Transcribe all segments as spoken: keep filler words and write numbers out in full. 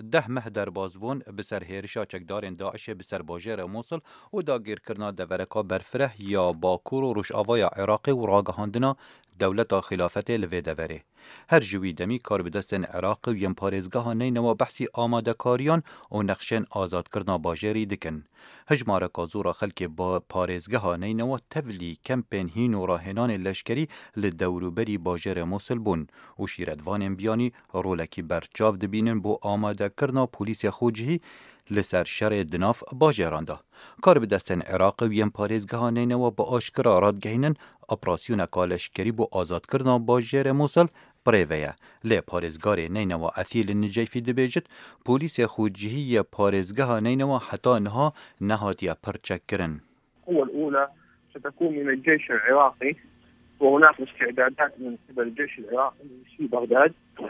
ده مه درباز بون بسر هێرشا چەکدارên Daişê bi ser bajêra Mosul û dagirkirina devereka berfireh ya Bakur û Rojavaya Iraqê û ragihandina dewleta xilafetê li vê deverê. Her ji wî demî kar bi destên Iraqê û yên parêzgeha neynewa behsî amadekariyan û nexşên azadkirina bajêrî dikin. Hejmareka zûra xelkê parêzgeha neynewa tevlî kempên hîn û rahênanê leşkerî li dewrûberî bajêrê Mosul bûn û şîretvanên biyanî rolekî berçav dibînin bo amadekirina polîsya xwe li ser şerê di nav bajêran de. Kar bi destên Iraqê û yên parêzgeha neynewa bi aşkira radgehînin operasyoneka leşkerî bo azadkirina bajêrê Mosul birêve ye. Lê parêzgarê neynewa Ethîl Niceyfî dibêjit, polîsya xwecihî ya parêzgeha neynewa heta niha nehatiye pirçekkirin. القوة الأولى ستكون من الجيش العراقي وهناك استعدادات من قبل الجيش العراقي في بغداد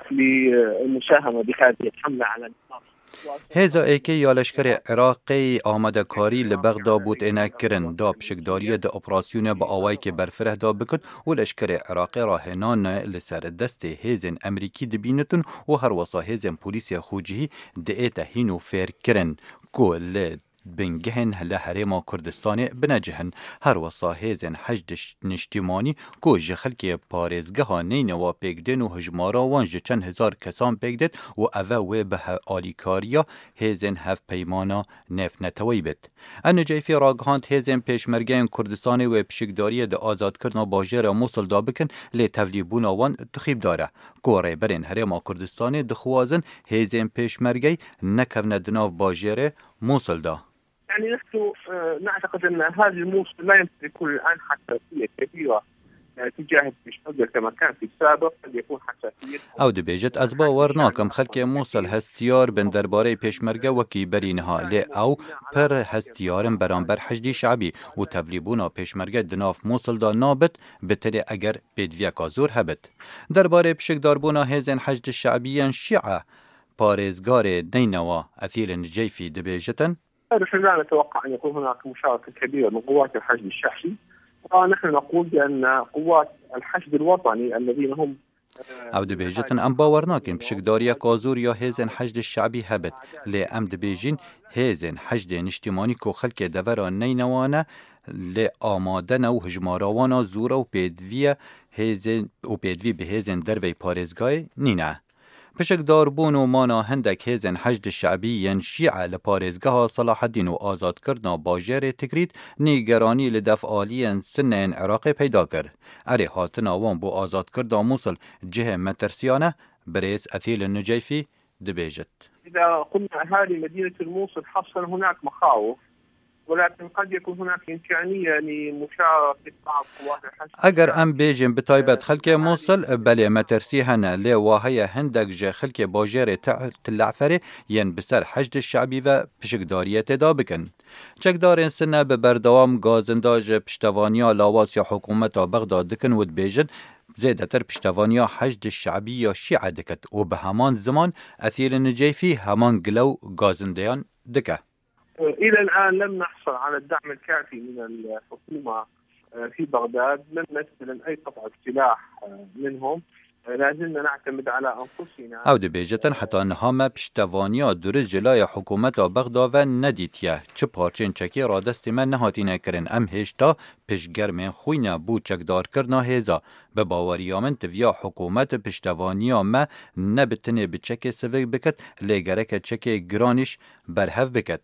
للمساهمة بهذه الحملة على النظام. هێزا êkê ya leşkerê Iraqê amadekarî li Bexda bûtêne kirin da pişikdariyê di operasyonê bi awayekê berfireh da bikut û leşkerê Iraqê rahênan li ser destê hêzên Emerîkî dibînitin û her wisa hêzên polîsya xwecihî diête hîn û fêrkirin ku li bingehên li Herêma Kurdistanê binecihin. Her wisa hêzên heşd niştimanî ku ji xelkê parêzgeha neynewa pêkdên û hejmara wan ji çend hezar kesan pêkdêt û ev wê bi alîkariya hêzên hevpeymana nêfneteweyî bit. Em Niceyfî ragihand hêzên pêşmergeyên Kurdistanê wê pişikdariyê di azadkirina bajêra Mosul da bikin lê tevlîbûna wan dixîbdar e ku rêberên Herêma Kurdistanê dixwazin hêzên pêşmergey nekevne di nav bajêrê Mosul da. يعني نحن نعتقد أن هذه الموصل لا يمتلكون الآن حساسية كبيرة تجاه البشمركة كما كان في السابق. قد يكون حساسية او دبیجت از باور ناکم خلک موصل هستیار بن درباره پێشمەرگە وەکی بەرینها لێ ئەو پەر هەستیارن بەرامبەر حەشدی شعبی و تەبلیبوونا پێشمەرگە دناف موصلدا نابێت بترێ ئەگەر پێدڤیەکا زۆر هەبێت. دەربارەی پشکداربوونا هێزên حەشد شعبیان شیعە پارێزگارێ نینەوە ئەثیل نجەیفی دبێژتن نحن لا نتوقع أن يكون هناك مشاركة كبيرة من قوات الحشد الشعبي، ونحن نقول بأن قوات الحشد الوطني الذين هم او دبیجتن ام باور ناکن پشکداریا کازور یا هیزن حشد شعبی هبت لی ام دبیجین هیزن حشد نشتیمانی کو خلک دورا نینوانه لی آمادن و هجماراوانا زورا و پیدوی هیزن و پیدوی به هیزن دروی پارێزگای نینه. پشکدار بون و مانا هندک هیزن حشد شعبی ین شیعه لپارێزگها صلاح الدین و آزاد کردنا باجر تکرید نیگرانی لدفعالی سنین عراق پیدا کرد. اری هاتنا وان بو آزاد کردا موصل جه مترسیانه بريس أثيل النجيفي دبيجت. إذا قلنا أهالي مدينة الموصل حصل هناك مخاوف، ولكن قد يكون هناك إمكانية لمشاركة بعض قوات الحشد. اگر ام بیجن بتایبت خلک موصل بله مترسی هنه لی واهی هندک جه خلک باجر تلعفره ین بسر حشد الشعبی و پشکداریت دا بکن. چکدارین سنه به بردوام گازنداج پشتوانیا لاواس یا حکومت بغداد دکن ود بیجن زیدتر پشتوانیا حشد الشعبی یا شیعه دکت و به همان زمان أثيل النجيفي همان گلو گازندیان دکه. إلى الآن لم نحصل على الدعم الكافي من الحكومة في بغداد، لم نستلم أي قطعة سلاح منهم، لازلنا نعتمد على أنفسنا. او دبیجتن حتی انها ما پشتوانیا درست جلای حکومت بغداد و ندیتیه چه پارچین چکی را دست من نهاتی نکرن ام هشتا پشگرمین خوینه بو چکدار کرنا هیزا به باوریامن تویا حکومت پشتوانیا ما نبتنه بچک سوک بکت لگرک چک گرانش برهف بکت.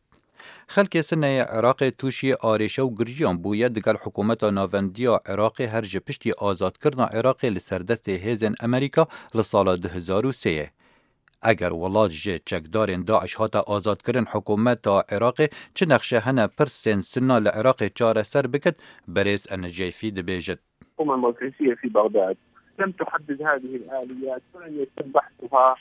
خلک سنه عراق توشی آریشه و گرجیان بوید دگل حکومت ناوندیا عراق هر جه پشتی آزاد کردن عراق لسردست هیزن امریکا لسال دو هزار و سه. اگر ولاد جه چکدارین داعش هاتا آزاد کردن حکومت عراق چه نقشه هنه پرسن سنه لعراق چاره سر بکد بريس النجيفي دبيجت. الحكومة المركزية في بغداد لم تحدد هذه الآليات ولم يتم بحثها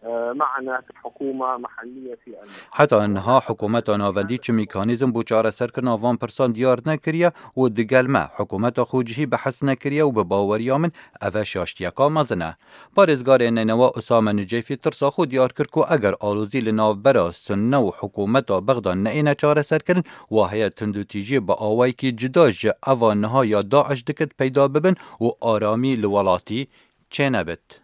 معنا حکومه محلیه فی المنطقه. حتی انها حکومت ناوندی چه میکانیزم بو چاره سر کنا وان پرسان دیار نکریه و دگل ما حکومت خوجهی بحث نکریه و به باوریامن اوه شاشتیکا مزنه. پارێزگار نینوا اسامه نجیفی ترسا خود دیار کرد که اگر آلوزی لناوبرا سنه و حکومت بغداد نه چاره سر کرن واهی تندوتیجی با آوائی که جدا جه اوانها یا داعش دکت پیدا ببن و آرامی لولاتی چه نبت.